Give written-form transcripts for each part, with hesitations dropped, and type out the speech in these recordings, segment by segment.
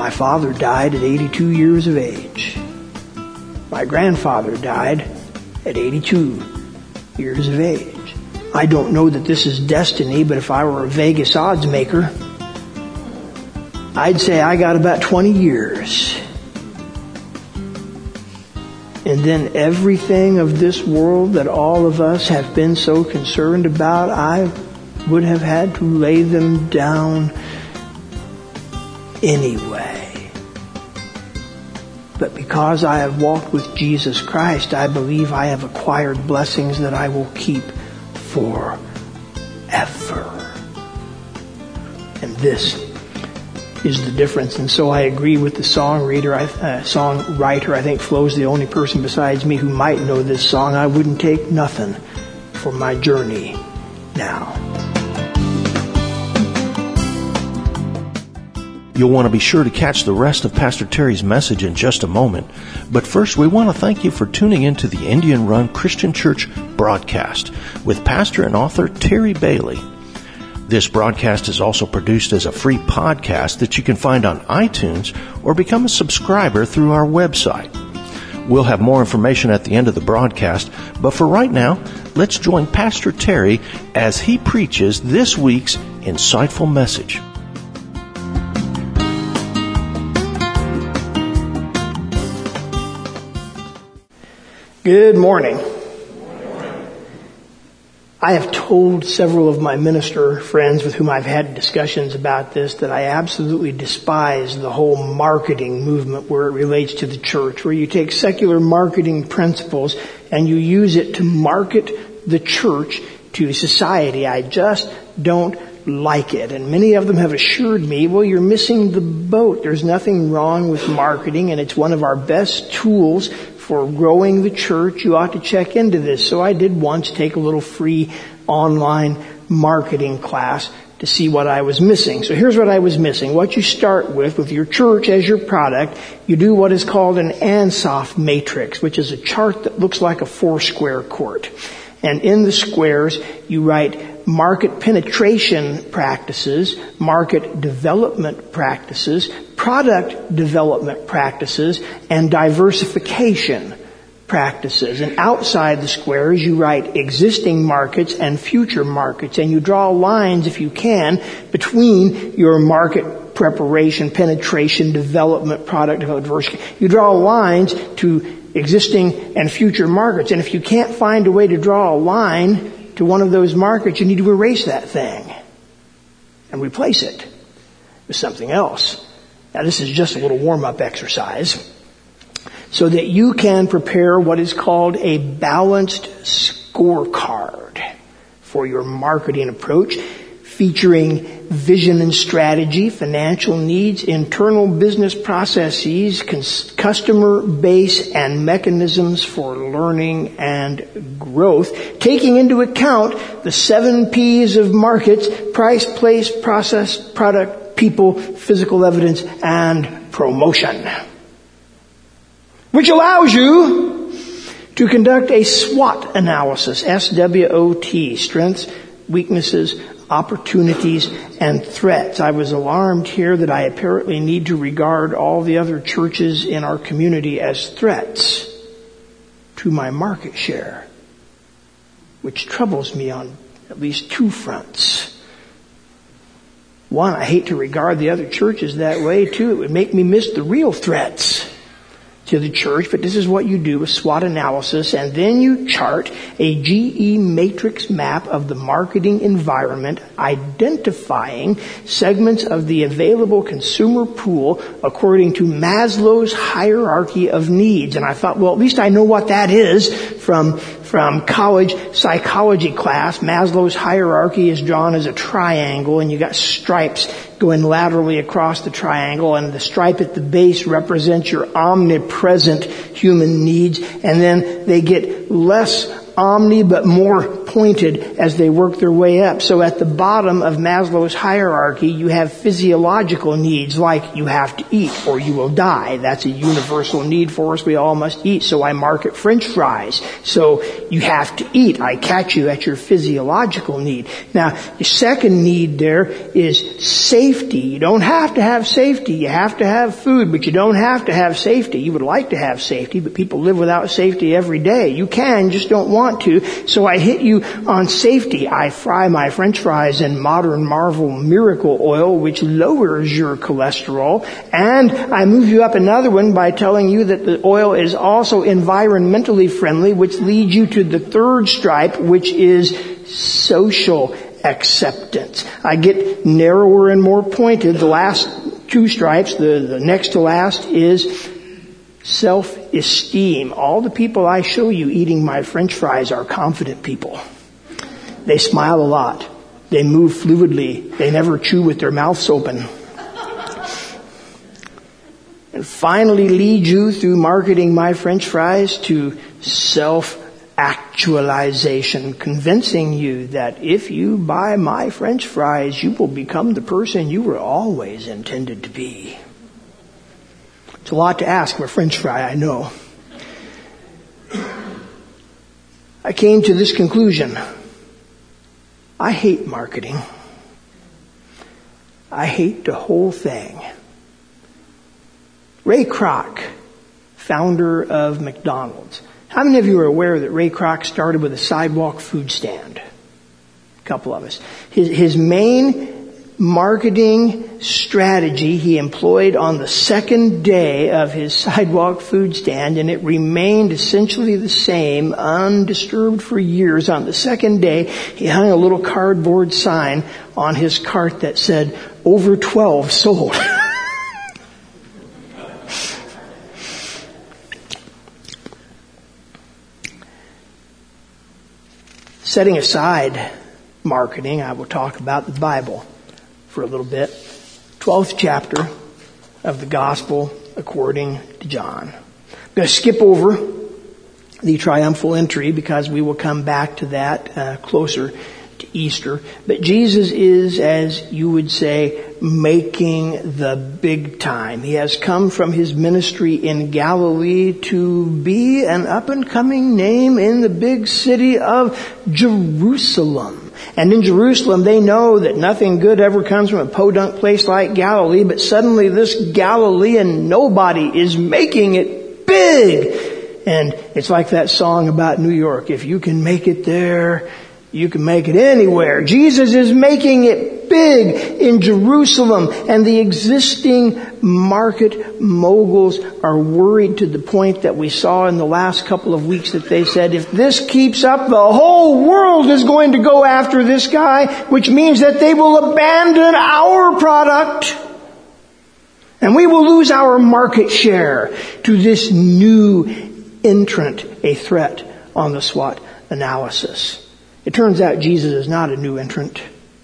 My father died at 82 years of age. My grandfather died at 82 years of age. I don't know that this is destiny, but if I were a Vegas odds maker, I'd say I got about 20 years. And then everything of this world that all of us have been so concerned about, I would have had to lay them down anyway. But because I have walked with Jesus Christ, I believe I have acquired blessings that I will keep forever. And this is the difference. And so I agree with the songwriter. I think Flo's the only person besides me who might know this song. I wouldn't take nothing for my journey now. You'll want to be sure to catch the rest of Pastor Terry's message in just a moment. But first, we want to thank you for tuning into the Indian Run Christian Church broadcast with pastor and author Terry Bailey. This broadcast is also produced as a free podcast that you can find on iTunes or become a subscriber through our website. We'll have more information at the end of the broadcast, but for right now, let's join Pastor Terry as he preaches this week's insightful message. Good morning. I have told several of my minister friends with whom I've had discussions about this that I absolutely despise the whole marketing movement where it relates to the church, where you take secular marketing principles and you use it to market the church to society. I just don't like it. And many of them have assured me, well, you're missing the boat. There's nothing wrong with marketing, and it's one of our best tools for growing the church. You ought to check into this. So I did once take a little free online marketing class to see what I was missing. So here's what I was missing. What you start with your church as your product, you do what is called an Ansoff matrix, which is a chart that looks like a 4-square court. And in the squares, you write market penetration practices, market development practices, product development practices, and diversification practices. And outside the squares, you write existing markets and future markets. And you draw lines, if you can, between your market preparation, penetration, development, product development. You draw lines to existing and future markets. And if you can't find a way to draw a line to one of those markets, you need to erase that thing and replace it with something else. Now, this is just a little warm-up exercise so that you can prepare what is called a balanced scorecard for your marketing approach, featuring vision and strategy, financial needs, internal business processes, customer base, and mechanisms for learning and growth, taking into account the 7 P's of markets: price, place, process, product, people, physical evidence, and promotion, which allows you to conduct a SWOT analysis, SWOT, strengths, weaknesses, opportunities, and threats. I was alarmed here that I apparently need to regard all the other churches in our community as threats to my market share, which troubles me on at least 2 fronts. One, I hate to regard the other churches that way. 2, it would make me miss the real threats to the church. But this is what you do, a SWOT analysis, and then you chart a GE matrix map of the marketing environment, identifying segments of the available consumer pool according to Maslow's hierarchy of needs. And I thought, well, at least I know what that is from college psychology class. Maslow's hierarchy is drawn as a triangle, and you got stripes going laterally across the triangle, and the stripe at the base represents your omnipresent human needs, and then they get less omni but more pointed as they work their way up. So at the bottom of Maslow's hierarchy, you have physiological needs like you have to eat or you will die. That's a universal need for us. We all must eat. So I market French fries. So you have to eat. I catch you at your physiological need. Now, the second need there is safety. You don't have to have safety. You have to have food, but you don't have to have safety. You would like to have safety, but people live without safety every day. You can, just don't want to. So I hit you on safety. I fry my French fries in Modern Marvel Miracle Oil, which lowers your cholesterol. And I move you up another one by telling you that the oil is also environmentally friendly, which leads you to the third stripe, which is social acceptance. I get narrower and more pointed. The last two stripes, the next to last, is self-esteem. All the people I show you eating my French fries are confident people. They smile a lot. They move fluidly. They never chew with their mouths open. And finally lead you through marketing my French fries to self-actualization, convincing you that if you buy my French fries, you will become the person you were always intended to be. It's a lot to ask for a French fry, I know. I came to this conclusion. I hate marketing. I hate the whole thing. Ray Kroc, founder of McDonald's. How many of you are aware that Ray Kroc started with a sidewalk food stand? A couple of us. His main marketing strategy he employed on the second day of his sidewalk food stand, and it remained essentially the same, undisturbed for years. On the second day, he hung a little cardboard sign on his cart that said, "Over 12 sold." Setting aside marketing, I will talk about the Bible for a little bit. 12th chapter of the Gospel according to John. I'm going to skip over the triumphal entry because we will come back to that closer to Easter. But Jesus is, as you would say, making the big time. He has come from his ministry in Galilee to be an up-and-coming name in the big city of Jerusalem. And in Jerusalem, they know that nothing good ever comes from a podunk place like Galilee, but suddenly this Galilean nobody is making it big. And it's like that song about New York. If you can make it there, you can make it anywhere. Jesus is making it big in Jerusalem, and the existing market moguls are worried to the point that we saw in the last couple of weeks that they said, if this keeps up, the whole world is going to go after this guy, which means that they will abandon our product. And we will lose our market share to this new entrant, a threat on the SWOT analysis. It turns out Jesus is not a new entrant.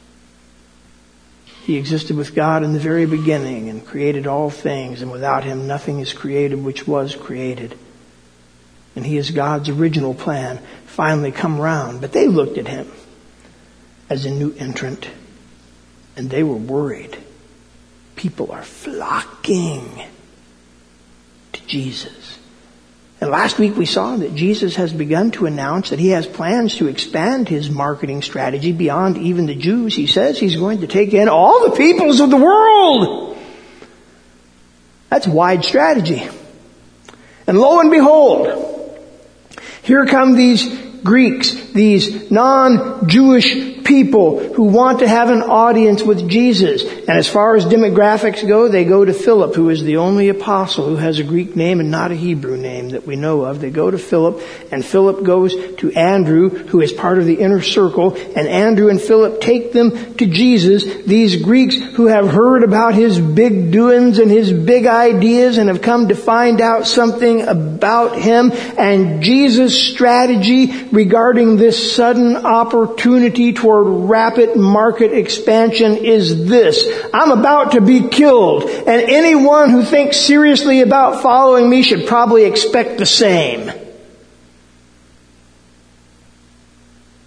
He existed with God in the very beginning and created all things, and without him nothing is created which was created. And he is God's original plan, finally come round. But they looked at him as a new entrant, and they were worried. People are flocking to Jesus. And last week we saw that Jesus has begun to announce that he has plans to expand his marketing strategy beyond even the Jews. He says he's going to take in all the peoples of the world. That's a wide strategy. And lo and behold, here come these Greeks, these non-Jewish people who want to have an audience with Jesus. And as far as demographics go, they go to Philip, who is the only apostle who has a Greek name and not a Hebrew name that we know of. They go to Philip, and Philip goes to Andrew, who is part of the inner circle, and Andrew and Philip take them to Jesus, these Greeks who have heard about his big doings and his big ideas and have come to find out something about him. And Jesus' strategy regarding this sudden opportunity toward rapid market expansion is this: I'm about to be killed, and anyone who thinks seriously about following me should probably expect the same.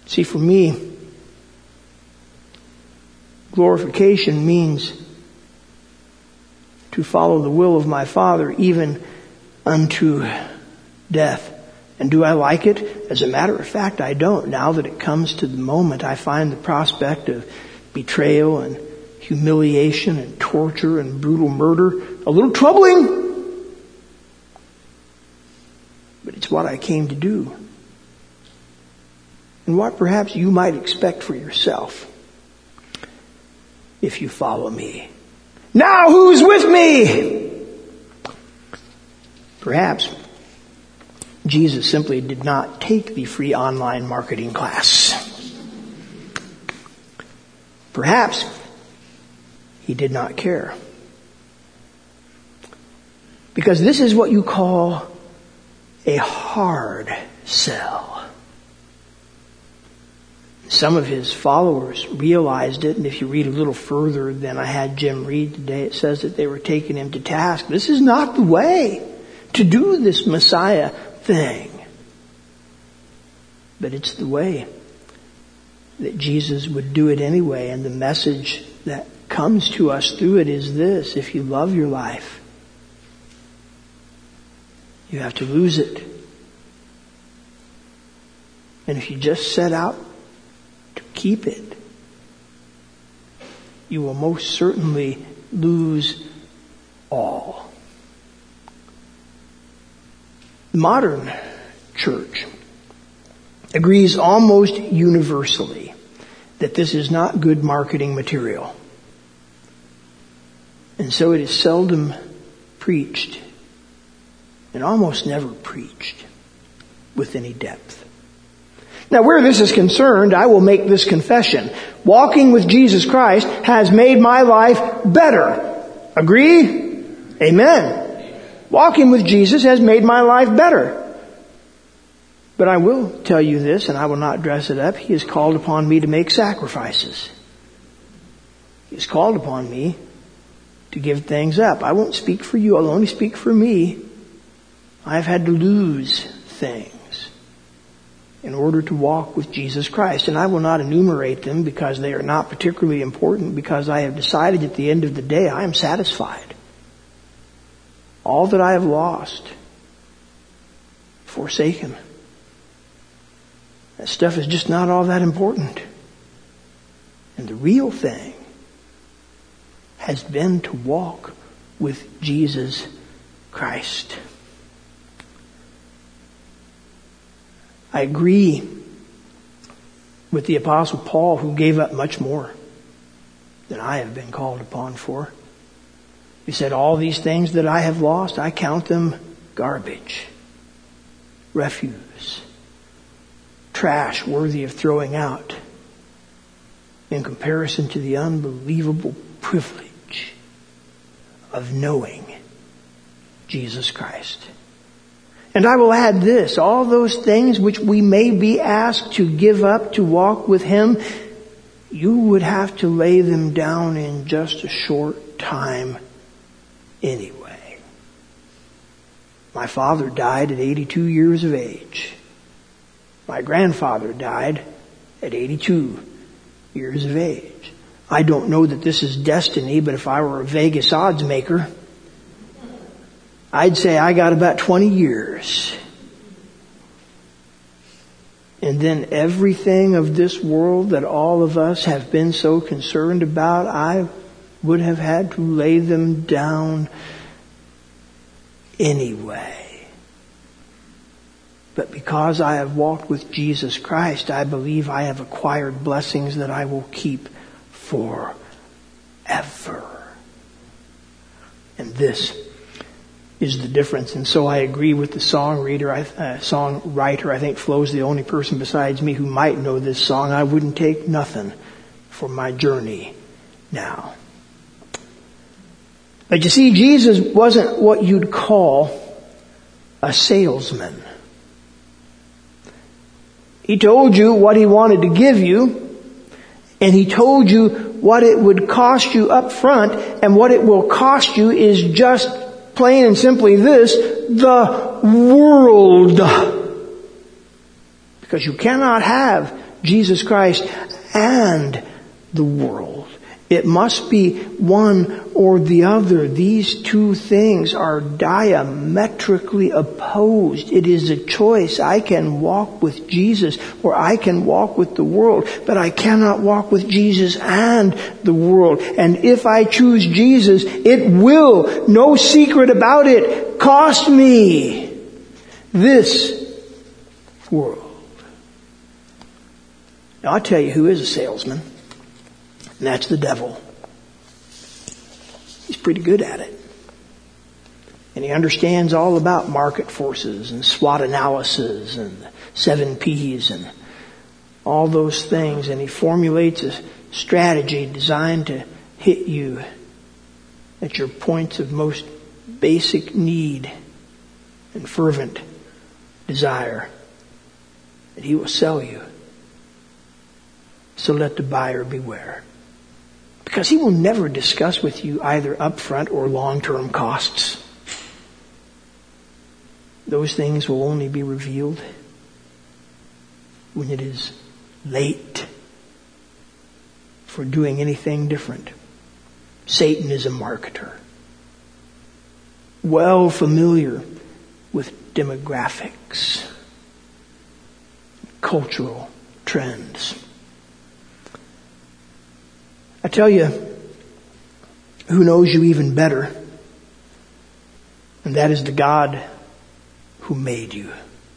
See, for me, glorification means to follow the will of my Father even unto death. And do I like it? As a matter of fact, I don't. Now that it comes to the moment, I find the prospect of betrayal and humiliation and torture and brutal murder a little troubling. But it's what I came to do. And what perhaps you might expect for yourself if you follow me. Now who's with me? Perhaps Jesus simply did not take the free online marketing class. Perhaps he did not care. Because this is what you call a hard sell. Some of his followers realized it, and if you read a little further than I had Jim read today, it says that they were taking him to task. This is not the way to do this Messiah thing. But it's the way that Jesus would do it anyway, and the message that comes to us through it is this: if you love your life, you have to lose it. And if you just set out to keep it, you will most certainly lose all. The modern church agrees almost universally that this is not good marketing material. And so it is seldom preached, and almost never preached with any depth. Now, where this is concerned, I will make this confession. Walking with Jesus Christ has made my life better. Agree? Amen. Walking with Jesus has made my life better. But I will tell you this, and I will not dress it up. He has called upon me to make sacrifices. He has called upon me to give things up. I won't speak for you. I'll only speak for me. I've had to lose things in order to walk with Jesus Christ. And I will not enumerate them because they are not particularly important, because I have decided at the end of the day I am satisfied. All that I have lost, forsaken. That stuff is just not all that important. And the real thing has been to walk with Jesus Christ. I agree with the Apostle Paul, who gave up much more than I have been called upon for. He said, all these things that I have lost, I count them garbage, refuse, trash worthy of throwing out in comparison to the unbelievable privilege of knowing Jesus Christ. And I will add this: all those things which we may be asked to give up to walk with Him, you would have to lay them down in just a short time anyway. My father died at 82 years of age. My grandfather died at 82 years of age. I don't know that this is destiny, but if I were a Vegas odds maker, I'd say I got about 20 years. And then everything of this world that all of us have been so concerned about, I would have had to lay them down anyway. But because I have walked with Jesus Christ, I believe I have acquired blessings that I will keep forever. And this is the difference. And so I agree with the songwriter. I think Flo's the only person besides me who might know this song. I wouldn't take nothing for my journey now. But you see, Jesus wasn't what you'd call a salesman. He told you what He wanted to give you, and He told you what it would cost you up front, and what it will cost you is just plain and simply this: the world. Because you cannot have Jesus Christ and the world. It must be one or the other. These two things are diametrically opposed. It is a choice. I can walk with Jesus or I can walk with the world, but I cannot walk with Jesus and the world. And if I choose Jesus, it will, no secret about it, cost me this world. Now I'll tell you who is a salesman. And that's the devil. He's pretty good at it. And he understands all about market forces and SWOT analysis and the 7 Ps and all those things. And he formulates a strategy designed to hit you at your points of most basic need and fervent desire. And he will sell you. So let the buyer beware. Because he will never discuss with you either upfront or long-term costs. Those things will only be revealed when it is late for doing anything different. Satan is a marketer, well familiar with demographics, cultural trends. I tell you, who knows you even better, and that is the God who made you.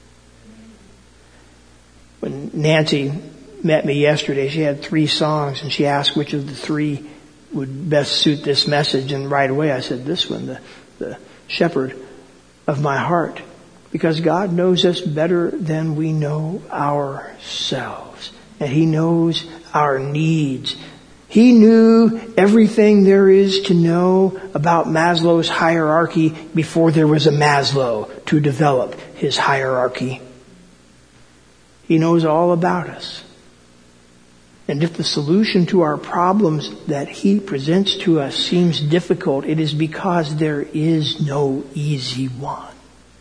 When Nancy met me yesterday, she had 3 songs, and she asked which of the 3 would best suit this message, and right away I said this one, the shepherd of my heart, because God knows us better than we know ourselves, and He knows our needs. He knew everything there is to know about Maslow's hierarchy before there was a Maslow to develop his hierarchy. He knows all about us. And if the solution to our problems that He presents to us seems difficult, it is because there is no easy one.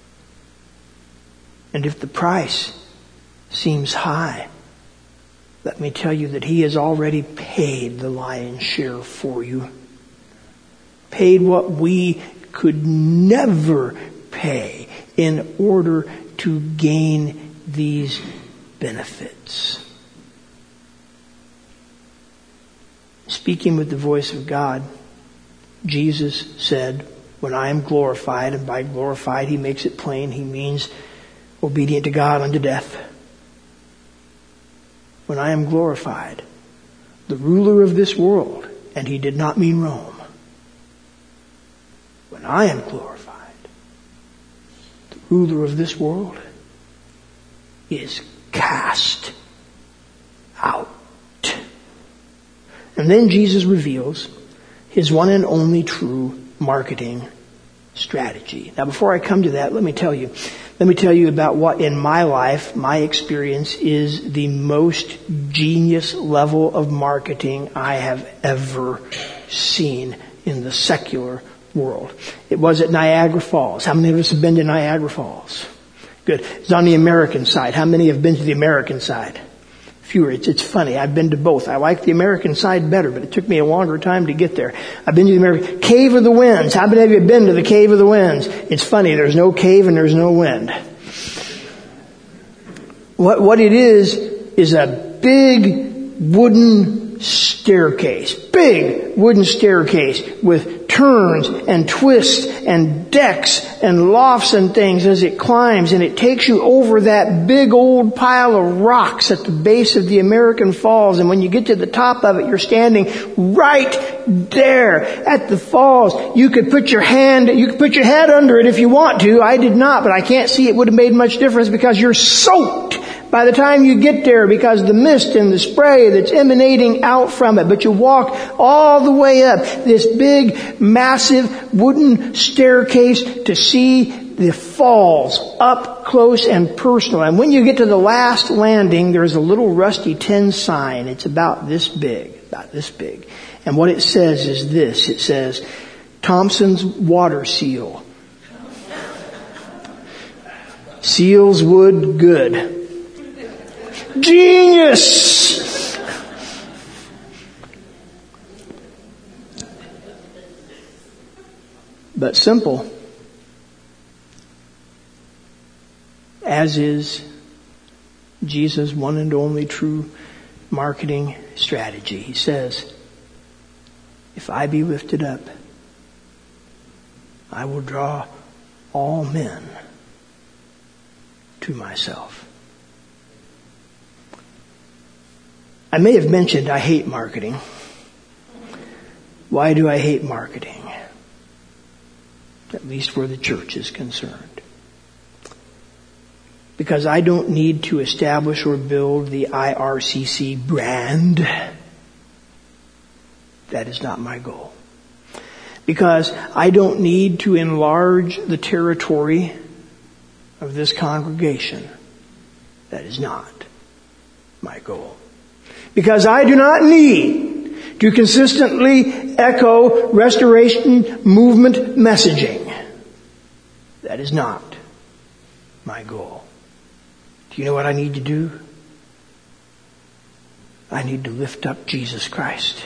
And if the price seems high, let me tell you that He has already paid the lion's share for you. Paid what we could never pay in order to gain these benefits. Speaking with the voice of God, Jesus said, when I am glorified, and by glorified He makes it plain, He means obedient to God unto death. When I am glorified, the ruler of this world, and He did not mean Rome. When I am glorified, the ruler of this world is cast out. And then Jesus reveals His one and only true marketing strategy. Now before I come to that, let me tell you about what in my life, my experience, is the most genius level of marketing I have ever seen in the secular world. It was at Niagara Falls. How many of us have been to Niagara Falls? Good. It's on the American side. How many have been to the American side? Fewer. It's funny. I've been to both. I like the American side better, but it took me a longer time to get there. I've been to the American Cave of the Winds. How many of you have been to the Cave of the Winds? It's funny. There's no cave and there's no wind. What it is a big wooden staircase. Big wooden staircase with turns and twists and decks and lofts and things as it climbs, and it takes you over that big old pile of rocks at the base of the American Falls. And when you get to the top of it, you're standing right there at the falls. You could put your head under it if you want to. I did not, but I can't see it would have made much difference because you're soaked by the time you get there because the mist and the spray that's emanating out from it. But you walk all the way up this big, massive wooden staircase to see the falls up close and personal. And when you get to the last landing, there's a little rusty tin sign. It's about this big. And what it says is this. It says, Thompson's Water Seal. Seals wood good. Genius! But simple, as is Jesus' one and only true marketing strategy. He says, if I be lifted up, I will draw all men to myself. I may have mentioned I hate marketing. Why do I hate marketing? At least where the church is concerned. Because I don't need to establish or build the IRCC brand. That is not my goal. Because I don't need to enlarge the territory of this congregation. That is not my goal. Because I do not need to consistently echo restoration movement messaging. That is not my goal. Do you know what I need to do? I need to lift up Jesus Christ.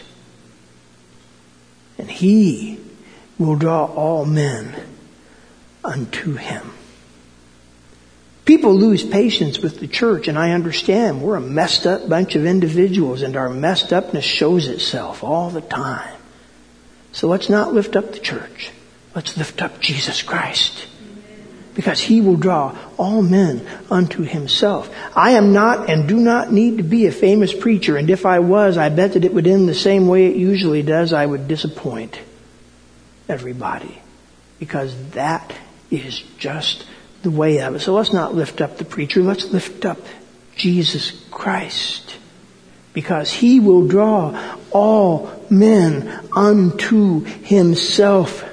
And He will draw all men unto Him. People lose patience with the church, and I understand. We're a messed up bunch of individuals, and our messed upness shows itself all the time. So let's not lift up the church. Let's lift up Jesus Christ. Because He will draw all men unto Himself. I am not and do not need to be a famous preacher, and if I was, I bet that it would end the same way it usually does. I would disappoint everybody. Because that is just the way of it. So let's not lift up the preacher. Let's lift up Jesus Christ. Because He will draw all men unto Himself.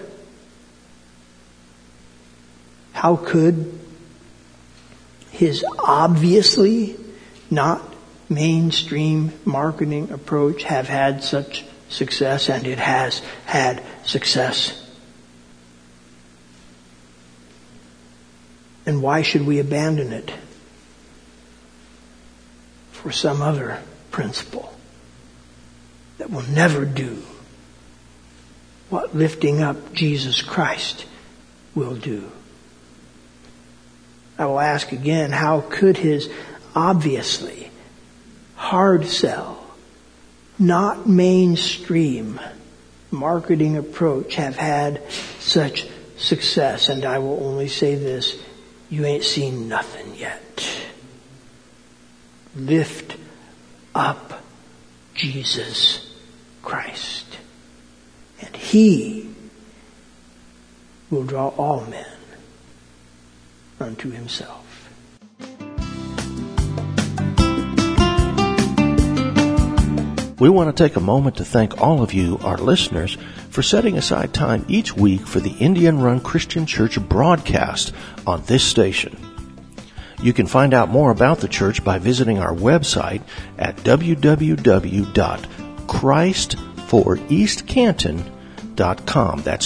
How could His obviously not mainstream marketing approach have had such success? And it has had success. And why should we abandon it for some other principle that will never do what lifting up Jesus Christ will do? I will ask again, how could His obviously hard sell, not mainstream marketing approach have had such success? And I will only say this, you ain't seen nothing yet. Lift up Jesus Christ, and He will draw all men unto Himself. We want to take a moment to thank all of you, our listeners, for setting aside time each week for the Indian Run Christian Church broadcast on this station. You can find out more about the church by visiting our website at www.christforeastcanton.com. That's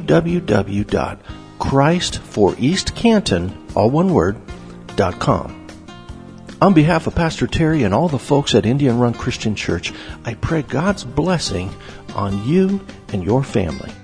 www.christforeastcanton, all one word, .com. On behalf of Pastor Terry and all the folks at Indian Run Christian Church, I pray God's blessing on you and your family.